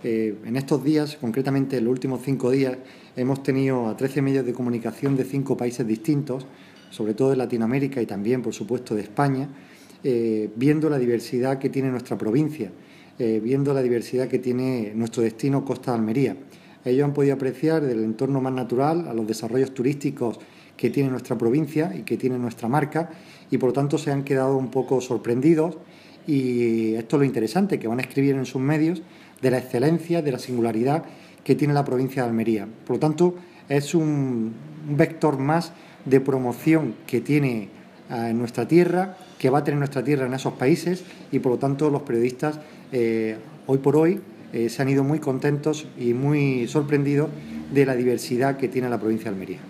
En estos días, concretamente en los últimos 5 días, hemos tenido a 13 medios de comunicación de 5 países distintos, sobre todo de Latinoamérica y también, por supuesto, de España, viendo la diversidad que tiene nuestra provincia, viendo la diversidad que tiene nuestro destino Costa de Almería. Ellos han podido apreciar del entorno más natural a los desarrollos turísticos que tiene nuestra provincia y que tiene nuestra marca, y por lo tanto se han quedado un poco sorprendidos, y esto es lo interesante, que van a escribir en sus medios de la excelencia, de la singularidad que tiene la provincia de Almería. Por lo tanto, es un vector más de promoción que tiene nuestra tierra, que va a tener nuestra tierra en esos países, y por lo tanto los periodistas hoy por hoy se han ido muy contentos y muy sorprendidos de la diversidad que tiene la provincia de Almería.